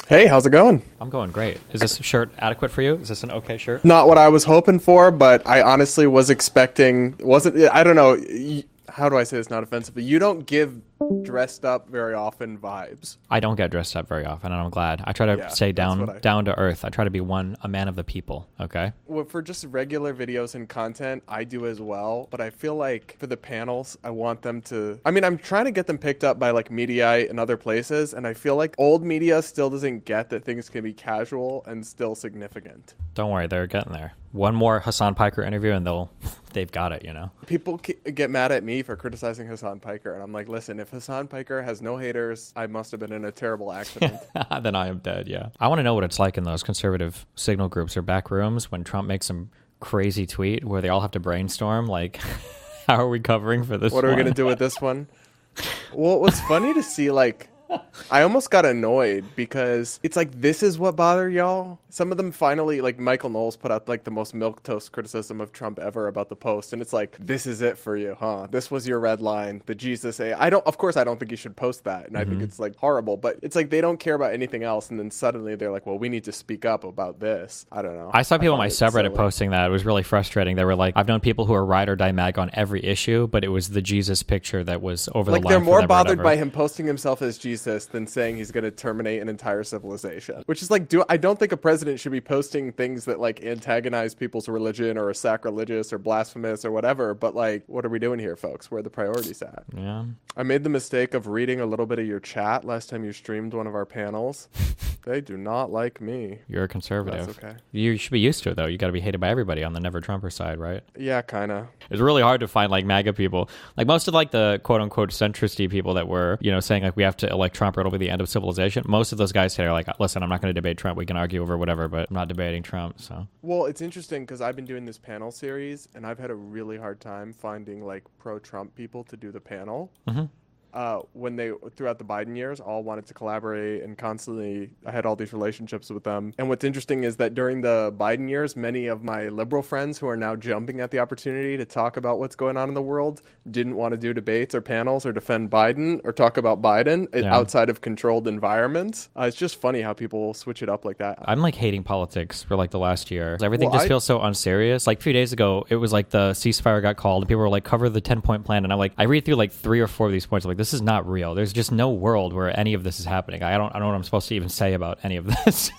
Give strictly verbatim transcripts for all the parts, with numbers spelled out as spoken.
Hey, how's it going? I'm going great. Is this shirt adequate for you? Is this an okay shirt? Not what I was hoping for, but I honestly was expecting, wasn't, I don't know, y- how do I say this not offensively? You don't give dressed up very often vibes. I don't get dressed up very often, and I'm glad. I try to Yeah, stay that's down what I- down to earth. I try to be one a man of the people, okay? Well, for just regular videos and content, I do as well, but I feel like for the panels, I want them to, I mean, I'm trying to get them picked up by like Mediaite and other places, and I feel like old media still doesn't get that things can be casual and still significant. Don't worry, they're getting there. One more Hassan Piker interview and they'll they've got it, you know. People ki- get mad at me for criticizing Hassan Piker, and I'm like, listen, if Hassan Piker has no haters, I must have been in a terrible accident. Then I am dead, yeah. I want to know what it's like in those conservative signal groups or back rooms when Trump makes some crazy tweet where they all have to brainstorm like how are we covering for this What are we one? going to do with this one? Well, it was funny to see, like, I almost got annoyed because it's like, this is what bothered y'all. Some of them finally, like Michael Knowles put out like the most milquetoast criticism of Trump ever about the post. And it's like, this is it for you, huh? This was your red line, the Jesus A. I don't, of course, I don't think you should post that. And I think it's like horrible, but it's like they don't care about anything else. And then suddenly they're like, well, we need to speak up about this. I don't know. I saw people on my find it subreddit silly. posting that. It was really frustrating. They were like, I've known people who are ride or die mag on every issue, but it was the Jesus picture that was over Like the line. they're for more them or bothered whatever. by him posting himself as Jesus than saying he's going to terminate an entire civilization. Which is like, do I don't think a president should be posting things that like antagonize people's religion or are sacrilegious or blasphemous or whatever. But like, what are we doing here, folks? Where are the priorities at? Yeah. I made the mistake of reading a little bit of your chat last time you streamed one of our panels. They do not like me. You're a conservative. That's okay. You should be used to it, though. You got to be hated by everybody on the never Trumper side, right? Yeah, kind of. It's really hard to find like MAGA people. Like most of like the quote unquote centristy people that were, you know, saying like we have to elect Trump or it'll be the end of civilization. Most of those guys today are like, listen, I'm not going to debate Trump. We can argue over whatever, but I'm not debating Trump. So Well, it's interesting because I've been doing this panel series and I've had a really hard time finding like pro-Trump people to do the panel. mm-hmm. Uh, when they, throughout the Biden years, all wanted to collaborate and constantly, I had all these relationships with them. And what's interesting is that during the Biden years, many of my liberal friends who are now jumping at the opportunity to talk about what's going on in the world didn't want to do debates or panels or defend Biden or talk about Biden Yeah. outside of controlled environments. Uh, it's just funny how people switch it up like that. I'm like hating politics for like the last year. Everything Well, just I- feels so unserious. Like a few days ago, it was like the ceasefire got called and people were like, cover the ten point plan. And I'm like, I read through like three or four of these points. I'm like, this is not real. There's just no world where any of this is happening. I don't, I don't know what I'm supposed to even say about any of this.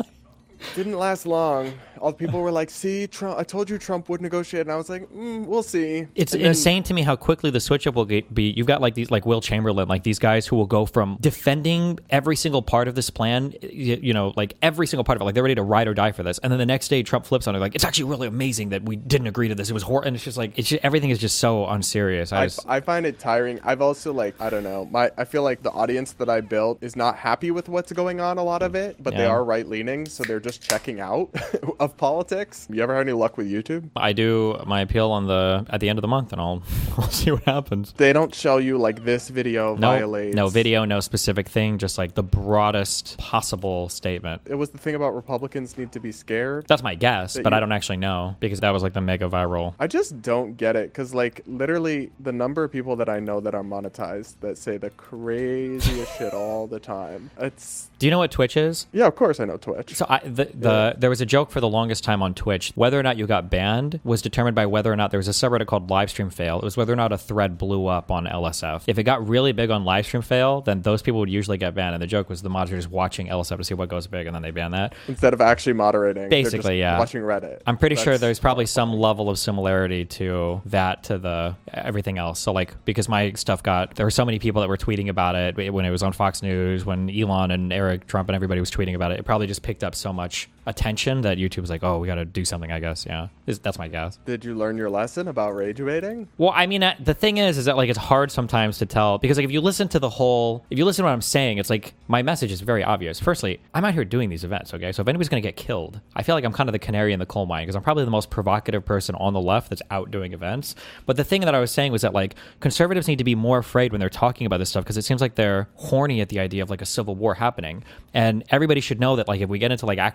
Didn't last long. All the people were like, see, Trump, I told you Trump would negotiate. And I was like, mm, we'll see. It's And then- insane to me how quickly the switch up will get, be. You've got like these, like Will Chamberlain, like these guys who will go from defending every single part of this plan, you, you know, like every single part of it, like they're ready to ride or die for this. And then the next day, Trump flips on it, like it's actually really amazing that we didn't agree to this. It was horrible, and it's just like it's just, everything is just so unserious. I I, just, I find it tiring. I've also like, I don't know, my I feel like the audience that I built is not happy with what's going on a lot of it, but they Yeah. are right leaning, so they're just checking out of politics. You ever had any luck with YouTube? I do my appeal on the at the end of the month, and I'll we'll see what happens. They don't show you like this video No, violates. no video, no specific thing, just like the broadest possible statement. It was the thing about Republicans need to be scared. That's my guess, That but you- I don't actually know because that was like the mega viral. I just don't get it because, like, literally the number of people that I know that are monetized that say the craziest shit all the time. It's, Do you know what Twitch is? yeah, of course I know Twitch. So I, the, the there was a joke for the longest time on Twitch. Whether or not you got banned was determined by whether or not there was a subreddit called Livestream Fail. It was whether or not a thread blew up on L S F. If it got really big on Livestream Fail, then those people would usually get banned. And the joke was the moderators watching L S F to see what goes big, and then they ban that. Instead of actually moderating, they're Basically, just yeah. watching Reddit. I'm pretty sure That's there's probably some level of similarity to that to the everything else. So like because my stuff got there were so many people that were tweeting about it when it was on Fox News, when Elon and Eric Trump and everybody was tweeting about it. It probably just picked up so much attention that YouTube was like, oh, we got to do something, I guess. Yeah, Is- that's my guess. Did you learn your lesson about rage baiting? Well, I mean, uh, the thing is, is that like it's hard sometimes to tell because like if you listen to the whole, if you listen to what I'm saying, it's like my message is very obvious. Firstly, I'm out here doing these events, okay? So if anybody's going to get killed, I feel like I'm kind of the canary in the coal mine because I'm probably the most provocative person on the left that's out doing events. But the thing that I was saying was that like conservatives need to be more afraid when they're talking about this stuff because it seems like they're horny at the idea of like a civil war happening, and everybody should know that like if we get into like actual civil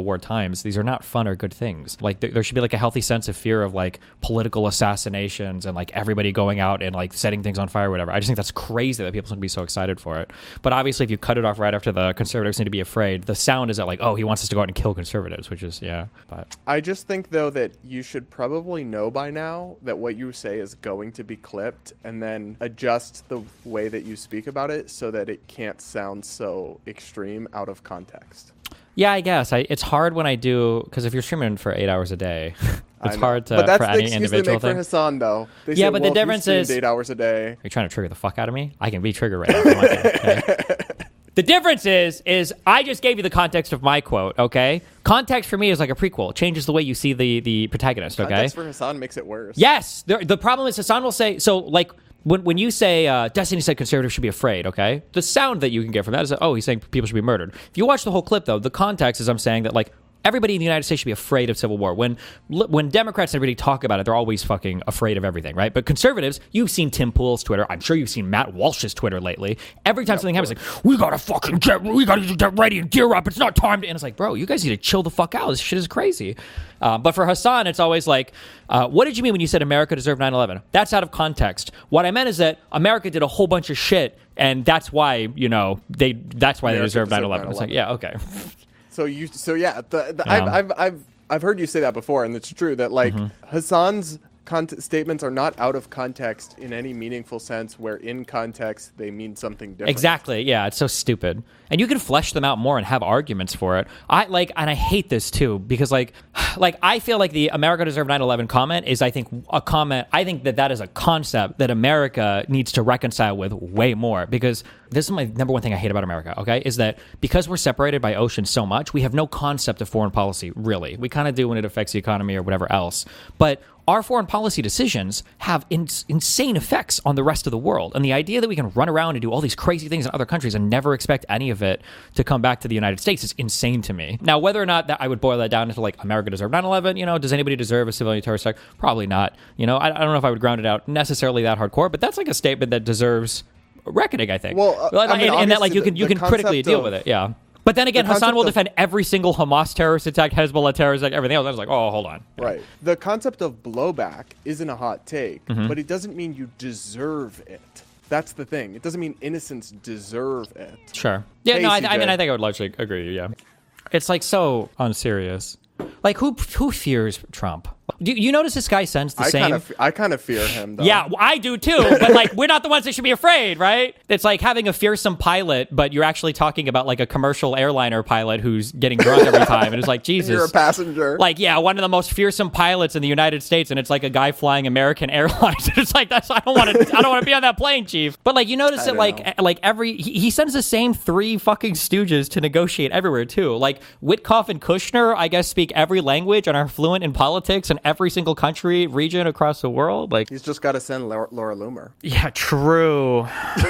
Civil War times, these are not fun or good things. Like there, there should be like a healthy sense of fear of like political assassinations and like everybody going out and like setting things on fire or whatever. I just think that's crazy that people should be so excited for it. But obviously if you cut it off right after the conservatives need to be afraid, the sound is that like, oh, he wants us to go out and kill conservatives, which is, yeah. But I just think though that you should probably know by now that what you say is going to be clipped, and then adjust the way that you speak about it so that it can't sound so extreme out of context. Yeah, I guess. I, it's hard when I do, because if you're streaming for eight hours a day, it's hard to, but that's for the any excuse individual they make thing. for Hassan, though. They Yeah, say, but well, the if you difference streamed is- eight hours a day. You're trying to trigger the fuck out of me? I can be triggered right now. if you want to, okay? The difference is, is I just gave you the context of my quote, okay? Context for me is like a prequel. It changes the way you see the, the protagonist, okay? Context for Hassan makes it worse. Yes. The, the problem is Hassan will say, so like, when when you say, uh, Destiny said conservatives should be afraid, okay? The sound that you can get from that is, that, oh, he's saying people should be murdered. If you watch the whole clip, though, the context is I'm saying that, like, everybody in the United States should be afraid of civil war. When when Democrats and everybody talk about it, they're always fucking afraid of everything, right? But conservatives, you've seen Tim Pool's Twitter. I'm sure you've seen Matt Walsh's Twitter lately. Every time something happens, like, we gotta fucking get, we gotta get ready and gear up. It's not time to, and it's like, bro, you guys need to chill the fuck out. This shit is crazy. Uh, but for Hassan, it's always like, uh, what did you mean when you said America deserved nine eleven? That's out of context. What I meant is that America did a whole bunch of shit, and that's why, you know, they, that's why America they deserve deserved nine eleven. It's like, yeah, okay. So you, so yeah, the, the, Yeah. I've, I've, I've, I've heard you say that before, and it's true that like Mm-hmm. Hassan's cont- statements are not out of context in any meaningful sense, where in context they mean something different. Exactly. Yeah, it's so stupid. And you can flesh them out more and have arguments for it. I like, and I hate this too, because like, like I feel like the America deserved nine eleven comment is, I think, a comment. I think that that is a concept that America needs to reconcile with way more, because this is my number one thing I hate about America, okay, is that because we're separated by oceans so much, we have no concept of foreign policy, really. We kind of do when it affects the economy or whatever else. But our foreign policy decisions have in- insane effects on the rest of the world. And the idea that we can run around and do all these crazy things in other countries and never expect any of it to come back to the United States is insane to me. Now, whether or not that I would boil that down into like America deserved nine eleven, you know, does anybody deserve a civilian terrorist attack? Probably not. You know, I, I don't know if I would ground it out necessarily that hardcore, but that's like a statement that deserves reckoning, I think. Well, uh, I mean, and, and that like you obviously can you the- can the critically concept deal of- with it, yeah. But then again, the Hassan will concept defend every single Hamas terrorist attack, Hezbollah terrorist attack, everything else. I was like, oh, hold on. Right. The concept of blowback isn't a hot take, Mm-hmm. but it doesn't mean you deserve it. That's the thing. It doesn't mean innocents deserve it. Sure. Yeah, Hey, no, I, C J. I mean, I think I would largely agree with you, yeah. It's like so unserious. Like, who who fears Trump? Do you notice this guy sends the I same... kind of, I kind of fear him, though. Yeah, well, I do too, but like, we're not the ones that should be afraid, right? It's like having a fearsome pilot, but you're actually talking about like a commercial airliner pilot who's getting drunk every time, and it's like, Jesus. You're a passenger. Like, yeah, one of the most fearsome pilots in the United States, and it's like a guy flying American Airlines. It's like, that's I don't want to I don't want to be on that plane, Chief. But like, you notice I that don't like know. like every he, he sends the same three fucking stooges to negotiate everywhere too. Like Witkoff and Kushner, I guess, speak every language and are fluent in politics in every single country region across the world. Like, He's just got to send Laura, Laura Loomer. yeah, true.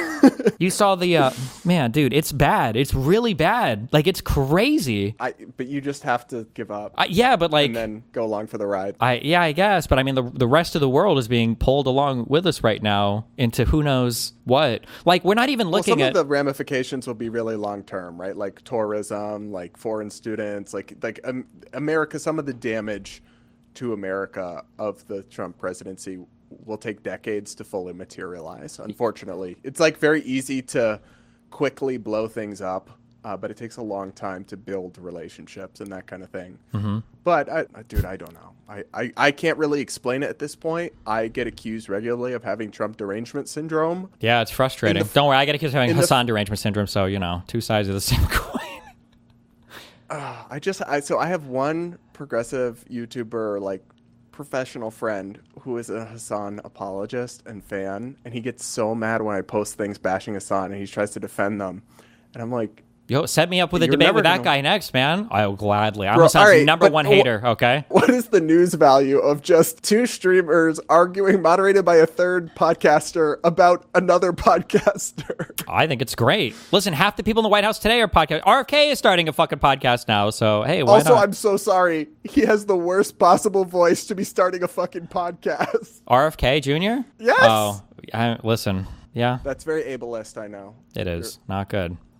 You saw the uh, man, dude. It's bad. It's really bad. Like, it's crazy. I, but you just have to give up Uh, yeah, but like. and then go along for the ride. I yeah, I guess, but I mean the the rest of the world is being pulled along with us right now into who knows what. Like we're not even Well, looking some at of the ramifications will be really long term, right? Like tourism, like foreign students, like like um, America. Some of the damage to America of the Trump presidency will take decades to fully materialize. Unfortunately, it's like very easy to quickly blow things up, uh, but it takes a long time to build relationships and that kind of thing. Mm-hmm. But I, I- dude, I don't know. I, I, I can't really explain it at this point. I get accused regularly of having Trump derangement syndrome. yeah, it's frustrating. in the- Don't worry, I got to keep having in the- Hassan derangement syndrome, so you know, two sides of the same coin. I just I so I have one progressive YouTuber, like professional friend, who is a Hassan apologist and fan, and he gets so mad when I post things bashing Hassan and he tries to defend them, and I'm like, Yo, set me up with a You're debate never with that gonna- guy next, man. I'll gladly. I'm Bro, Hassan's all right, number but one wh- hater. Okay. what is the news value of just two streamers arguing, moderated by a third podcaster, about another podcaster? I think it's great. Listen, half the people in the White House today are podcast. R F K is starting a fucking podcast now, so hey, why Also, not? I'm so sorry. He has the worst possible voice to be starting a fucking podcast. R F K Junior? Yes. Oh, I, listen. Yeah, That's very ableist, I know. it is not good.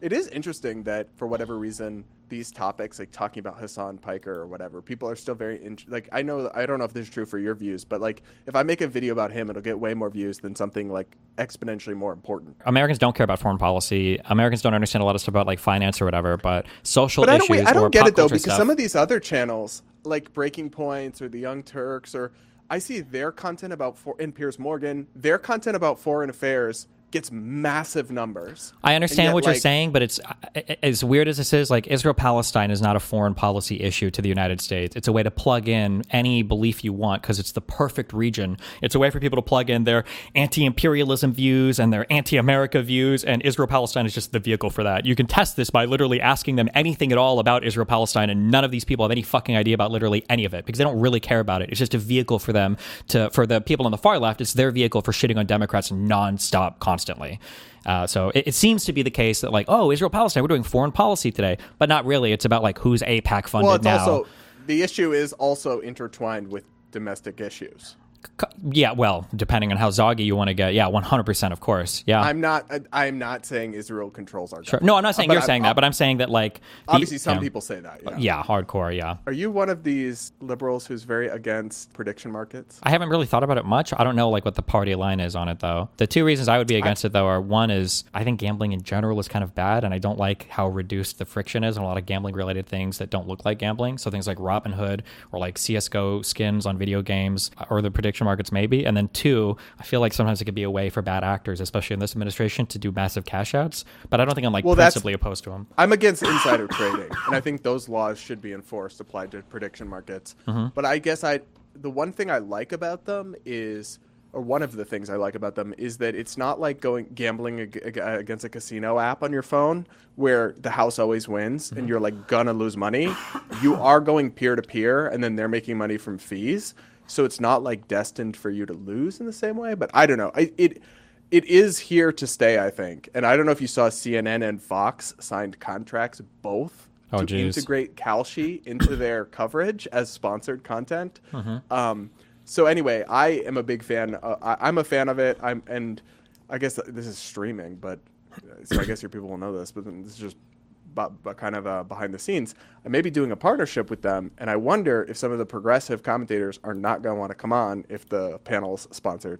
It is interesting that for whatever reason, these topics, like talking about Hassan Piker or whatever, people are still very in- like. I know I don't know if this is true for your views, but like if I make a video about him, it'll get way more views than something like exponentially more important. Americans don't care about foreign policy. Americans don't understand a lot of stuff about like finance or whatever. But social but I issues. don't, wait, I or don't get pop it though, culture because stuff, some of these other channels, like Breaking Points or the Young Turks, or I see their content about for and Piers Morgan, their content about foreign affairs gets massive numbers. I understand yet, what you're like, saying, but it's as weird as this is. Like Israel-Palestine is not a foreign policy issue to the United States. It's a way to plug in any belief you want because it's the perfect region. It's a way for people to plug in their anti-imperialism views and their anti-America views, and Israel-Palestine is just the vehicle for that. You can test this by literally asking them anything at all about Israel-Palestine, and none of these people have any fucking idea about literally any of it because they don't really care about it. It's just a vehicle for them to, for the people on the far left, it's their vehicle for shitting on Democrats nonstop, constantly. Constantly. Uh, so it, it seems to be the case that like, oh, Israel Palestine, we're doing foreign policy today, but not really. It's about like who's AIPAC funded well, it's now. Also, the issue is also intertwined with domestic issues. Yeah, well, depending on how zoggy you want to get. Yeah, one hundred percent, of course. Yeah. I'm not I'm not saying Israel controls our government. Sure. No, I'm not saying But you're I- saying I- that, but I'm saying that like the- Obviously, some yeah. people say that. Yeah. Yeah, hardcore, yeah. Are you one of these liberals who's very against prediction markets? I haven't really thought about it much. I don't know like what the party line is on it though. The two reasons I would be against it though are one is I think gambling in general is kind of bad, and I don't like how reduced the friction is on a lot of gambling related things that don't look like gambling. So things like Robinhood or like C S G O skins on video games or the prediction markets maybe. And then two, I feel like sometimes it could be a way for bad actors, especially in this administration, to do massive cash outs. But I don't think I'm like Well, that's- principally opposed to them. I'm against insider trading, and I think those laws should be enforced, applied to prediction markets. Mm-hmm. But I guess I, the one thing I like about them is, or one of the things I like about them is that it's not like going gambling ag- ag- against a casino app on your phone where the house always wins and you're like gonna lose money. You are going peer to peer, and then they're making money from fees. So it's not like destined for you to lose in the same way. But I don't know. I, it it is here to stay, I think. And I don't know if you saw C N N and Fox signed contracts both Oh, to geez. integrate Kalshi into their coverage as sponsored content. Mm-hmm. Um, so anyway, I am a big fan. Uh, I, I'm a fan of it. I'm and I guess this is streaming, but so I guess your people will know this. But this is just but, but kind of uh, behind the scenes. I may be doing a partnership with them, and I wonder if some of the progressive commentators are not going to want to come on if the panel's sponsored.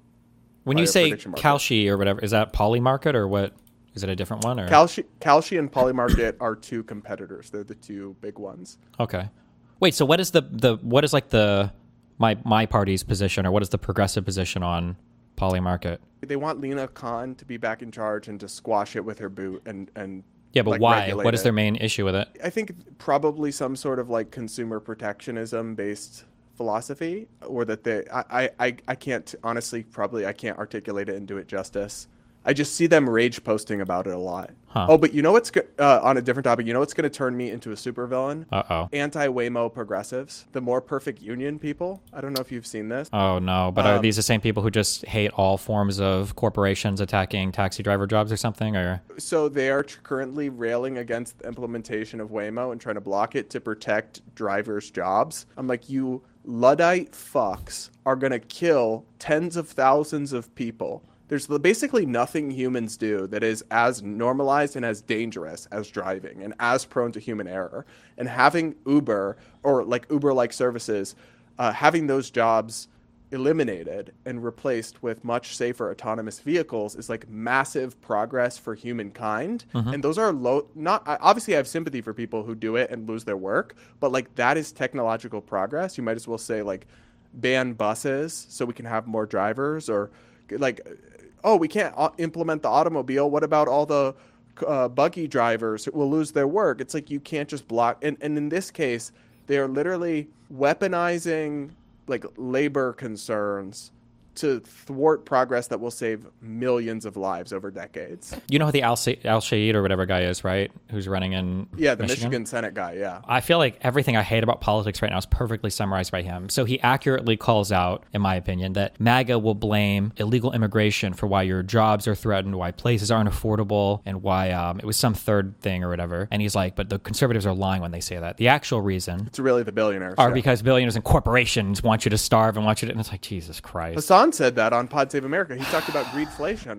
When by you a say prediction market. Kalshi or whatever, is that Polymarket or what? Is it a different one? Or Kalshi, Kalshi and Polymarket are two competitors. They're the two big ones. Okay. Wait, so what is the, the what is like the my my party's position, or what is the progressive position on Polymarket? They want Lena Khan to be back in charge and to squash it with her boot and and Yeah, but like, why? regulate What is it. their main issue with it? I think probably some sort of like consumer protectionism based philosophy, or that they I, I, I can't honestly probably I can't articulate it and do it justice. I just see them rage posting about it a lot. Huh. Oh, but you know what's go- uh, on a different topic? You know what's going to turn me into a supervillain? Uh-oh. Anti-Waymo progressives, the more perfect union people. I don't know if you've seen this. Oh, no. But are Um, these the same people who just hate all forms of corporations attacking taxi driver jobs or something? Or So they are tr- currently railing against the implementation of Waymo and trying to block it to protect drivers' jobs. I'm like, you Luddite fucks are going to kill tens of thousands of people. There's basically nothing humans do that is as normalized and as dangerous as driving and as prone to human error. And having Uber or like Uber-like services, uh, having those jobs eliminated and replaced with much safer autonomous vehicles is like massive progress for humankind. Mm-hmm. And those are low, not, I- obviously I have sympathy for people who do it and lose their work, but like that is technological progress. You might as well say like ban buses so we can have more drivers, or like, oh, we can't uh, implement the automobile. What about all the uh, buggy drivers who will lose their work? It's like you can't just block. And, and in this case, they are literally weaponizing like labor concerns to thwart progress that will save millions of lives over decades. you know who the Al Al Shaid or whatever guy is, right? Who's running in Yeah, the Michigan, Senate guy, yeah. I feel like everything I hate about politics right now is perfectly summarized by him. So he accurately calls out, in my opinion, that MAGA will blame illegal immigration for why your jobs are threatened, why places aren't affordable, and why um, it was some third thing or whatever. And he's like, but the conservatives are lying when they say that. The actual reason It's really the billionaires. are yeah. because billionaires and corporations want you to starve and want you to... And it's like, Jesus Christ. Hassan said that on Pod Save America. He talked about greedflation.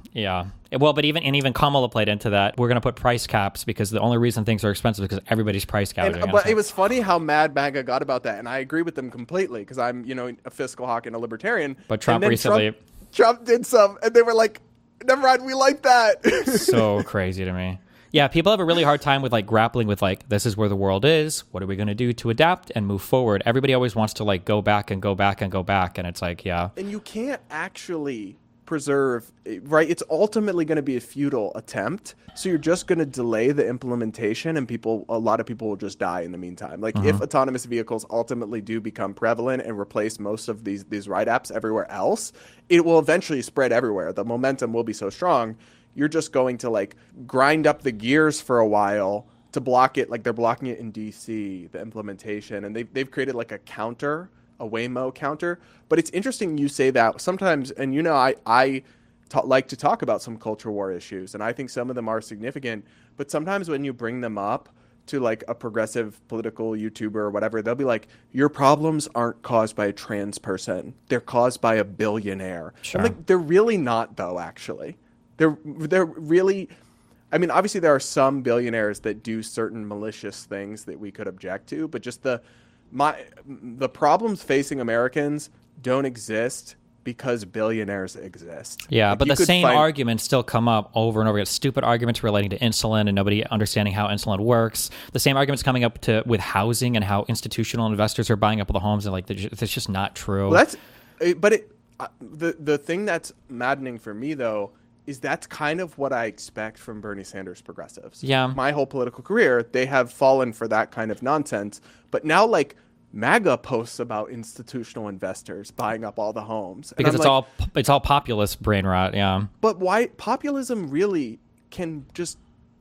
Yeah. Well, but even and even Kamala played into that. We're going to put price caps because the only reason things are expensive is because everybody's price gouging. And, but it was funny how mad MAGA got about that, and I agree with them completely because I'm, you know, a fiscal hawk and a libertarian. But Trump recently, Trump, Trump did some, and they were like, "Never mind, we like that." So crazy to me. Yeah, people have a really hard time with like grappling with like, this is where the world is. What are we going to do to adapt and move forward? Everybody always wants to like go back and go back and go back, and it's like, yeah. And you can't actually preserve, right? It's ultimately going to be a futile attempt. So you're just going to delay the implementation, and people, a lot of people will just die in the meantime. Like mm-hmm. if autonomous vehicles ultimately do become prevalent and replace most of these these ride apps everywhere else, it will eventually spread everywhere. The momentum will be so strong. You're just going to like grind up the gears for a while to block it. Like they're blocking it in D C, the implementation, and they've they've created like a counter, a Waymo counter. But it's interesting you say that sometimes, and you know, I, I ta- like to talk about some culture war issues, and I think some of them are significant, but sometimes when you bring them up to like a progressive political YouTuber or whatever, they'll be like, your problems aren't caused by a trans person. They're caused by a billionaire. Sure. I'm like, they're really not though, actually. They're, they're really, I mean, obviously there are some billionaires that do certain malicious things that we could object to, but just the, my, the problems facing Americans don't exist because billionaires exist. Yeah, like but the same find... arguments still come up over and over again. Stupid arguments relating to insulin and nobody understanding how insulin works. The same arguments coming up to with housing and how institutional investors are buying up all the homes, and like that's just not true. Well, that's, but it, uh, the the thing that's maddening for me though is that's kind of what I expect from Bernie Sanders progressives. Yeah, my whole political career, they have fallen for that kind of nonsense. But now, like, MAGA posts about institutional investors buying up all the homes because it's like, all it's all populist brain rot. Yeah, but why populism really can just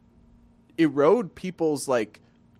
erode people's like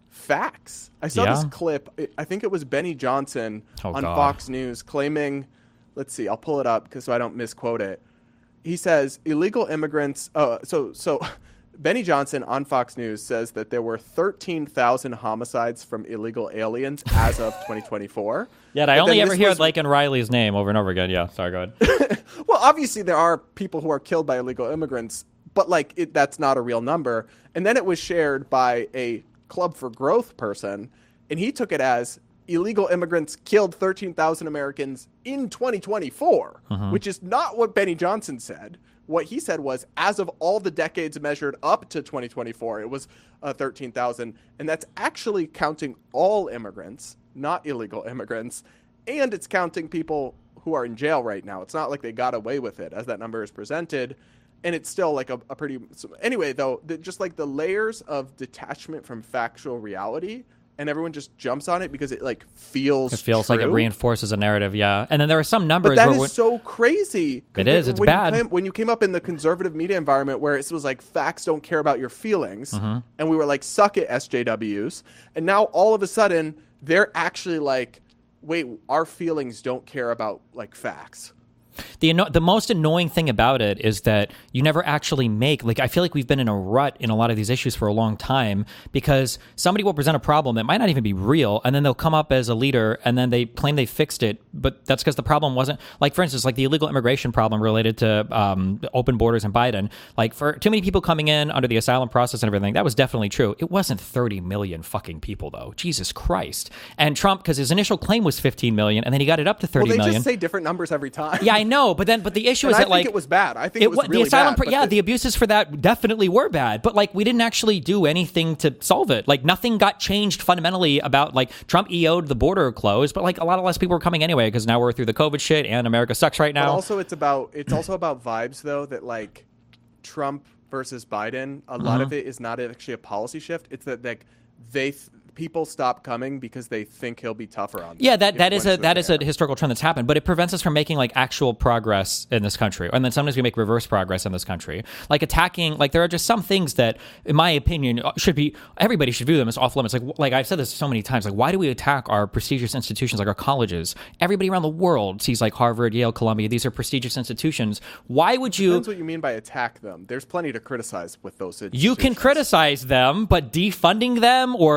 facts. I saw yeah. this clip. I think it was Benny Johnson oh, on God. Fox News claiming. Let's see. I'll pull it up because so I don't misquote it. He says illegal immigrants. Uh, so so. Benny Johnson on Fox News says that there were thirteen thousand homicides from illegal aliens as of twenty twenty-four. Yeah, I only ever hear was... Laken Riley's name over and over again. Yeah, sorry, go ahead. Well, obviously there are people who are killed by illegal immigrants, but like it, that's not a real number. And then it was shared by a Club for Growth person, and he took it as illegal immigrants killed thirteen thousand Americans in twenty twenty-four, uh-huh. which is not what Benny Johnson said. What he said was, as of all the decades measured up to twenty twenty-four, it was uh, thirteen thousand. And that's actually counting all immigrants, not illegal immigrants. And it's counting people who are in jail right now. It's not like they got away with it, as that number is presented. And it's still like a, a pretty... Anyway, though, the, just like the layers of detachment from factual reality, and everyone just jumps on it because it like feels It feels true. like it reinforces a narrative, yeah. And then there are some numbers... But that where is so crazy. It is, it's when bad. You came, when you came up in the conservative media environment where it was like, facts don't care about your feelings, mm-hmm. and we were like, suck it, S J Ws. And now all of a sudden, they're actually like, wait, our feelings don't care about like facts. The the most annoying thing about it is that you never actually make, like, I feel like we've been in a rut in a lot of these issues for a long time because somebody will present a problem that might not even be real, and then they'll come up as a leader and then they claim they fixed it, but that's because the problem wasn't, like, for instance, like the illegal immigration problem related to um, open borders and Biden. Like, for too many people coming in under the asylum process and everything, that was definitely true. It wasn't thirty million fucking people, though. Jesus Christ. And Trump, because his initial claim was fifteen million, and then he got it up to thirty well, they million. Just say different numbers every time. Yeah, I know, but then, but the issue and is I that, like, I think it was bad. I think it, it was really the asylum, bad. Pro- yeah, the, the abuses for that definitely were bad, but like we didn't actually do anything to solve it. Like nothing got changed fundamentally about, like, Trump E O'd the border closed, but like a lot of less people were coming anyway because now we're through the COVID shit and America sucks right now. But also, it's about it's also about vibes though, that like Trump versus Biden, a lot mm-hmm. of it is not actually a policy shift. It's that like they. Th- people stop coming because they think he'll be tougher on them. Yeah, that, that is a that is a historical trend that's happened, but it prevents us from making like actual progress in this country. And then sometimes we make reverse progress in this country. Like attacking, like there are just some things that, in my opinion, should be, everybody should view them as off limits. Like like I've said this so many times, like why do we attack our prestigious institutions like our colleges? Everybody around the world sees like Harvard, Yale, Columbia. These are prestigious institutions. Why would you... Depends what you mean by attack them. There's plenty to criticize with those institutions. You can criticize them, but defunding them or trying to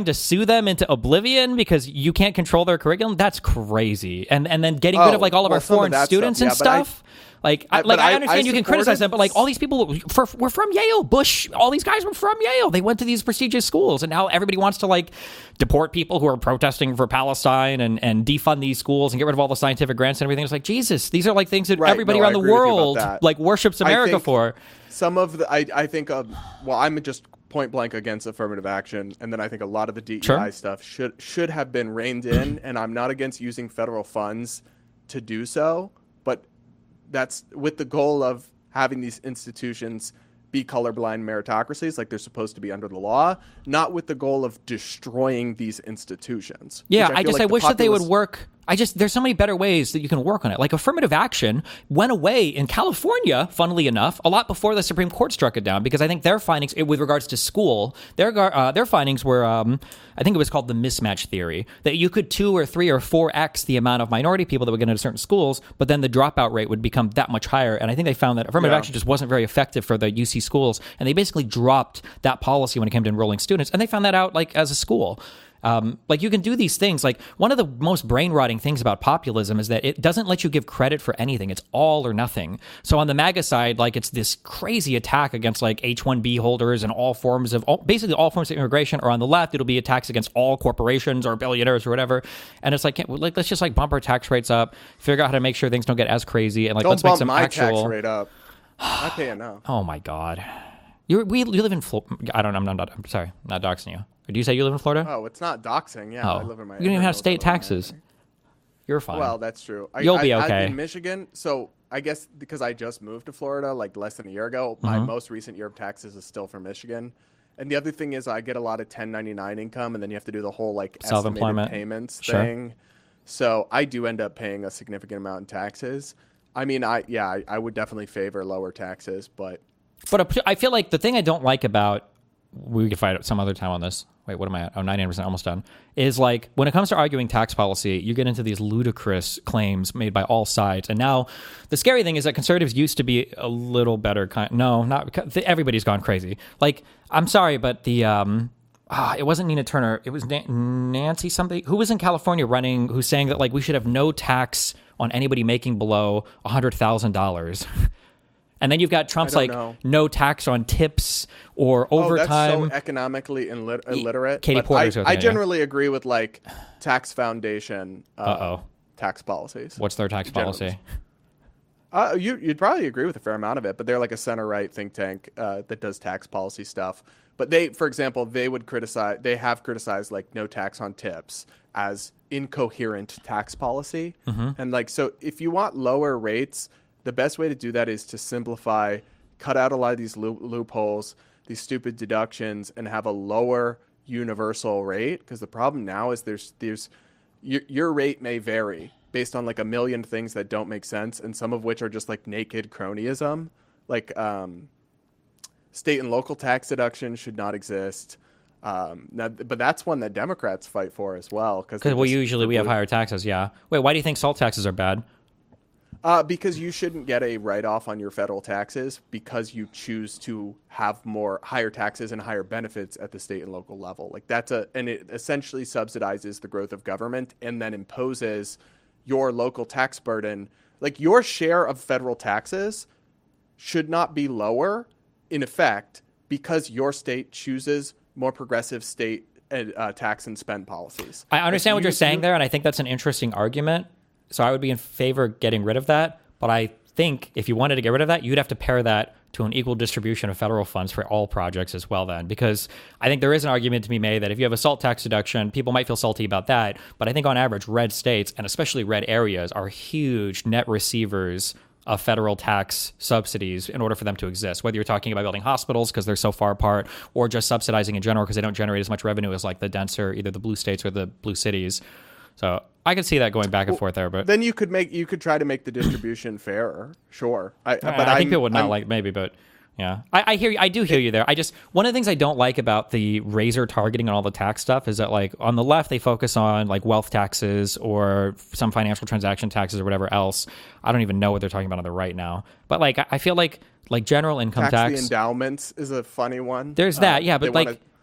to sue them into oblivion because you can't control their curriculum. That's crazy. And and then getting Oh, rid of like all of well, our some of foreign that students stuff, and yeah, but I- stuff. Like, I, I- like but I I- understand I you can criticize them, supported- but like all these people for, were from Yale. Bush, all these guys were from Yale. They went to these prestigious schools, and now everybody wants to like deport people who are protesting for Palestine and, and defund these schools and get rid of all the scientific grants and everything. It's like, Jesus, these are like things that Right, everybody no, around I the agree with you about world that. like worships I America think for. Some of the, I, I think, um, well, I'm just point blank against affirmative action, and then I think a lot of the D E I Sure. stuff should should have been reined in, and I'm not against using federal funds to do so, but that's with the goal of having these institutions be colorblind meritocracies like they're supposed to be under the law, not with the goal of destroying these institutions. Yeah, which I, feel just like I the wish that they would populace- work. I just there's so many better ways that you can work on it. Like affirmative action went away in California, funnily enough, a lot before the Supreme Court struck it down because I think their findings with regards to school, their gar- uh, their findings were, um, I think it was called the mismatch theory, that you could two or three or four x the amount of minority people that would get into certain schools, but then the dropout rate would become that much higher. And I think they found that affirmative Yeah. action just wasn't very effective for the U C schools, and they basically dropped that policy when it came to enrolling students. And they found that out like as a school. Um, like you can do these things. Like one of the most brain rotting things about populism is that it doesn't let you give credit for anything. It's all or nothing. So on the MAGA side, like it's this crazy attack against like H one B holders and all forms of all, basically all forms of immigration. Or on the left, it'll be attacks against all corporations or billionaires or whatever. And it's like, like let's just like bump our tax rates up, figure out how to make sure things don't get as crazy, and like Don't let's make bump some my actual. tax rate up. I pay enough. Oh my god, you we you live in Florida. I don't. I'm not. I'm sorry. I'm not doxing you. Or do you say you live in Florida? Oh, it's not doxing. Yeah, Oh, I live in my. you don't even have everyone knows I state live in taxes. Miami. You're fine. Well, that's true. I, You'll be I, okay. I'm in Michigan, so I guess because I just moved to Florida like less than a year ago, my Mm-hmm. most recent year of taxes is still from Michigan. And the other thing is, I get a lot of ten ninety-nine income, and then you have to do the whole like estimated Self-employment. payments Sure. thing. So I do end up paying a significant amount in taxes. I mean, I yeah, I, I would definitely favor lower taxes, but But I feel like the thing I don't like about, we could fight some other time on this. Wait, what am I at? Oh, ninety-nine percent, almost done. Is like when it comes to arguing tax policy, you get into these ludicrous claims made by all sides. And now the scary thing is that conservatives used to be a little better. Kind, no, not everybody's gone crazy. Like, I'm sorry, but the, um, ah, it wasn't Nina Turner. It was Na- Nancy something who was in California running, who's saying that like we should have no tax on anybody making below one hundred thousand dollars. And then you've got Trump's don't like know. no tax on tips or oh, overtime. that's so economically illit- illiterate. Katie but Porter's I, with I me, yeah. generally agree with like tax foundation uh, Uh-oh. tax policies. What's their tax Generally. policy? Uh, you, you'd probably agree with a fair amount of it, but they're like a center-right think tank uh, that does tax policy stuff. But they, for example, they would criticize, they have criticized like no tax on tips as incoherent tax policy. Mm-hmm. And like, so if you want lower rates, the best way to do that is to simplify, cut out a lot of these loop- loopholes, these stupid deductions, and have a lower universal rate. Because the problem now is there's, there's, your, your rate may vary based on like a million things that don't make sense, and some of which are just like naked cronyism. Like um, state and local tax deduction should not exist. Um, now, but that's one that Democrats fight for as well. Because well, usually we have higher taxes. Yeah. Wait, why do you think salt taxes are bad? Uh, because you shouldn't get a write-off on your federal taxes because you choose to have more higher taxes and higher benefits at the state and local level. Like that's a, and it essentially subsidizes the growth of government and then imposes your local tax burden. Like your share of federal taxes should not be lower in effect because your state chooses more progressive state uh, tax and spend policies. I understand Like what you're you- saying you- there, and I think that's an interesting argument. So I would be in favor of getting rid of that. But I think if you wanted to get rid of that, you'd have to pair that to an equal distribution of federal funds for all projects as well then. Because I think there is an argument to be made that if you have a salt tax deduction, people might feel salty about that. But I think on average, red states, and especially red areas, are huge net receivers of federal tax subsidies in order for them to exist, whether you're talking about building hospitals because they're so far apart, or just subsidizing in general because they don't generate as much revenue as like the denser, either the blue states or the blue cities. So I could see that going back and forth there, but Then you could make you could try to make the distribution fairer, sure. I, I, but I think I'm- people would not I'm- like maybe, but yeah, I, I hear you. I do hear you there. I just one of the things I don't like about the razor targeting and all the tax stuff is that like on the left they focus on like wealth taxes or some financial transaction taxes or whatever else. I don't even know what they're talking about on the right now, but like I I feel like like general income tax, tax. the endowments is a funny one. There's Uh, that, yeah, they but like wanna-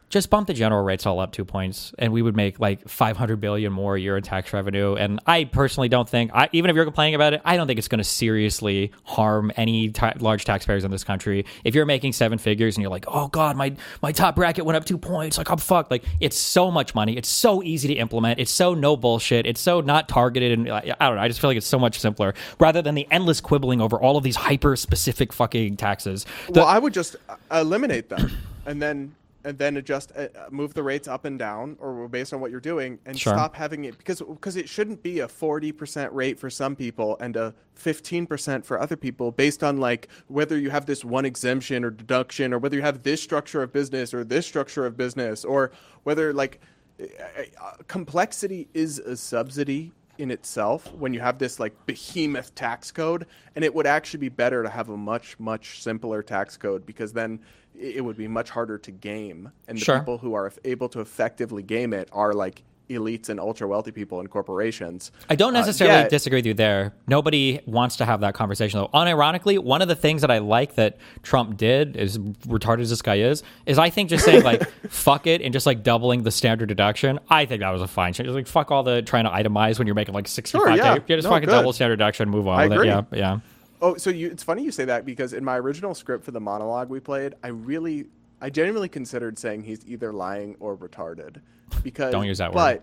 just bump the general rates all up two points, and we would make like five hundred billion more a year in tax revenue. And I personally don't think, I, even if you're complaining about it, I don't think it's going to seriously harm any ta- large taxpayers in this country. If you're making seven figures and you're like, oh God, my my top bracket went up two points, like I'm fucked. Like it's so much money. It's so easy to implement. It's so no bullshit. It's so not targeted. And I don't know. I just feel like it's so much simpler rather than the endless quibbling over all of these hyper specific fucking taxes. The- well, I would just eliminate them and then. And then adjust, uh, move the rates up and down, or based on what you're doing, and Sure. stop having it because because it shouldn't be a forty percent rate for some people and a fifteen percent for other people, based on like whether you have this one exemption or deduction, or whether you have this structure of business or this structure of business, or whether like uh, uh, complexity is a subsidy in itself when you have this like behemoth tax code, and it would actually be better to have a much much simpler tax code because then it would be much harder to game, and the Sure. people who are able to effectively game it are like elites and ultra wealthy people and corporations. I don't necessarily uh, yeah. disagree with you there. Nobody wants to have that conversation, though. Unironically, one of the things that I like that Trump did, as retarded as this guy is, is I think just saying like fuck it and just like doubling the standard deduction. I think that was a fine change. Just like fuck all the trying to itemize when you're making like sixty-five. Sure, yeah. Yeah, just No, fucking good. double standard deduction. Move on I with agree. it. Yeah, yeah. Oh, so you, it's funny you say that because in my original script for the monologue we played, I really, I genuinely considered saying he's either lying or retarded because Don't use that but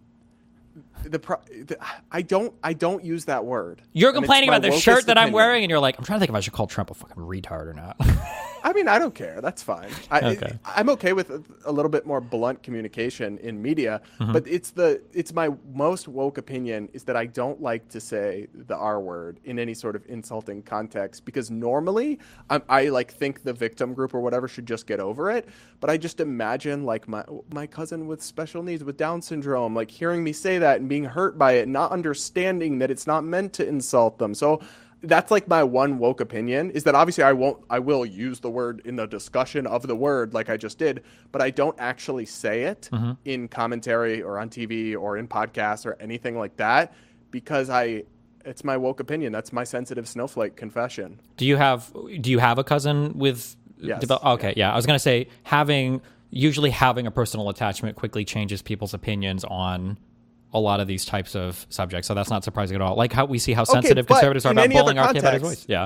word. The, pro, the I don't I don't use that word. You're And it's complaining my about the wokest shirt that I'm opinion. wearing, and you're like, I'm trying to think if I should call Trump a fucking retard or not. I mean, I don't care. That's fine. I, Okay. I'm okay with a, a little bit more blunt communication in media, Mm-hmm. but it's the it's my most woke opinion is that I don't like to say the R word in any sort of insulting context because normally I, I like think the victim group or whatever should just get over it, but I just imagine like my my cousin with special needs with Down syndrome, like hearing me say that and being hurt by it, and not understanding that it's not meant to insult them. So. That's like my one woke opinion is that obviously I won't, I will use the word in the discussion of the word like I just did, but I don't actually say it Mm-hmm. in commentary or on T V or in podcasts or anything like that because I, it's my woke opinion. That's my sensitive snowflake confession. Do you have Do you have a cousin with? Yes. devel- okay, yeah. I was gonna say having usually having a personal attachment quickly changes people's opinions on a lot of these types of subjects. So that's not surprising at all. Like how we see how sensitive but conservatives are in about any other bullying our kid about his context- voice. Yeah.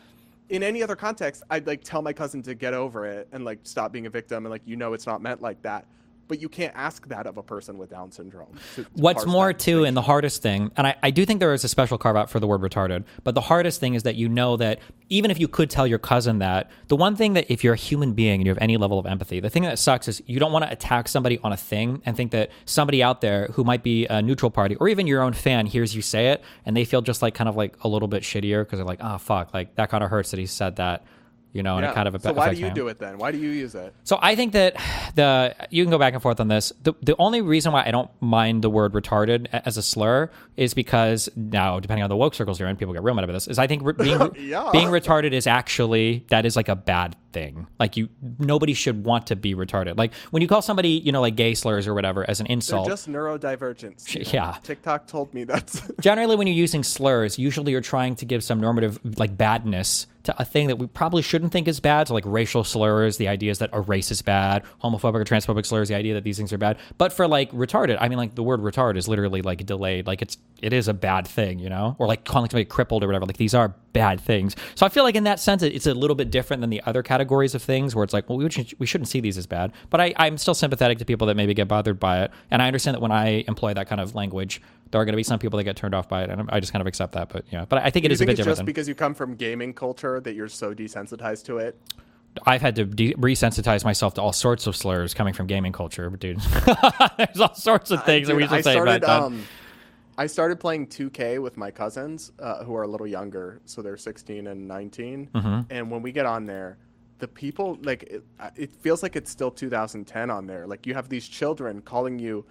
In any other context, I'd like tell my cousin to get over it and like stop being a victim and like, you know, it's not meant like that. But you can't ask that of a person with Down syndrome. to- to What's parse more, that too, distinction. and the hardest thing, and I, I do think there is a special carve out for the word retarded, but the hardest thing is that you know that even if you could tell your cousin that, the one thing that if you're a human being and you have any level of empathy, the thing that sucks is you don't want to attack somebody on a thing and think that somebody out there who might be a neutral party or even your own fan hears you say it and they feel just like kind of like a little bit shittier because they're like, oh, fuck, like that kind of hurts that he said that. You know, and Yeah. it kind of So why do affects you me. do it then? Why do you use it? So I think that the you can go back and forth on this. The the only reason why I don't mind the word retarded a- as a slur is because now, depending on the woke circles you're in, people get real mad about this. Is I think re- being Yeah. being retarded is actually that is like a bad thing. Like you, nobody should want to be retarded. Like when you call somebody, you know, like gay slurs or whatever as an They're insult. just neurodivergent. you know? Yeah. TikTok told me that's. Generally, when you're using slurs, usually you're trying to give some normative like badness to a thing that we probably shouldn't think is bad. So like racial slurs, the idea is that a race is bad, homophobic or transphobic slurs, the idea that these things are bad. But for like retarded, I mean like the word retard is literally like delayed. Like it's it is a bad thing, you know? Or like calling somebody crippled or whatever. Like these are bad things. So I feel like in that sense, it- it's a little bit different than the other categories of things where it's like, well, we, should, we shouldn't see these as bad. But I, I'm still sympathetic to people that maybe get bothered by it. And I understand that when I employ that kind of language, there are going to be some people that get turned off by it. And I just kind of accept that. But yeah, but I think it Do you is a think bit it's different. just Than, because you come from gaming culture that you're so desensitized to it? I've had to de- resensitize myself to all sorts of slurs coming from gaming culture, but dude, there's all sorts of things that we Dude, used to I say started, back then. um, I started playing two K with my cousins uh, who are a little younger, so they're sixteen and nineteen. Mm-hmm. And when we get on there, the people like it, uh, it feels like it's still two thousand ten on there. Like you have these children calling you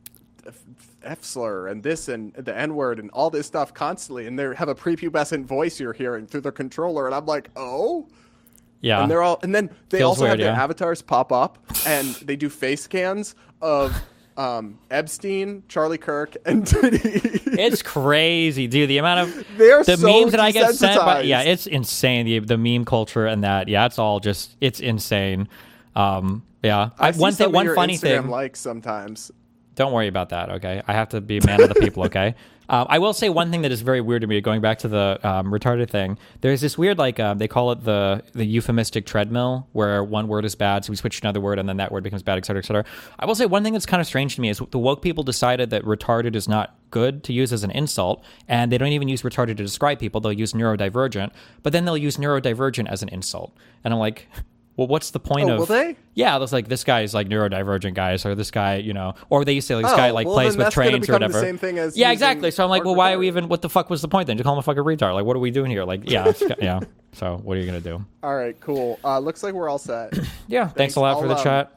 F, F slur and this and the N word and all this stuff constantly, and they have a prepubescent voice you're hearing through their controller, and I'm like, oh. Yeah. And they're all, and then they Feels also have weird, their yeah. avatars pop up, and they do face scans of um, Epstein, Charlie Kirk, and Diddy. It's crazy, dude. The amount of They are the so memes that I get sent by, desensitized. yeah, it's insane. The the meme culture and that, yeah, it's all just it's insane. Um, yeah. I, I, see one some thing, of one your funny Instagram thing. likes sometimes. Don't worry about that, okay? I have to be a man of the people, okay? Um, I will say one thing that is very weird to me, going back to the um, retarded thing. There's this weird, like, uh, they call it the the euphemistic treadmill, where one word is bad, so we switch to another word, and then that word becomes bad, et cetera, et cetera. I will say one thing that's kind of strange to me is the woke people decided that retarded is not good to use as an insult, and they don't even use retarded to describe people. They'll use neurodivergent, but then they'll use neurodivergent as an insult. And I'm like... Well, what's the point Oh, of? will they? Yeah, it's like this guy's like neurodivergent guys, or this guy, you know, or they used to say like, this Oh, guy like well, plays then with that's gonna trains or become the whatever. same thing as yeah, using exactly. So I'm like, hard well, why are we retarded. even? What the fuck was the point then? Just call him a fucking retard. Like, what are we doing here? Like, yeah, it's, yeah. So what are you gonna do? All right, cool. Uh, looks like we're all set. Yeah, thanks, a lot I'll, for the um, chat.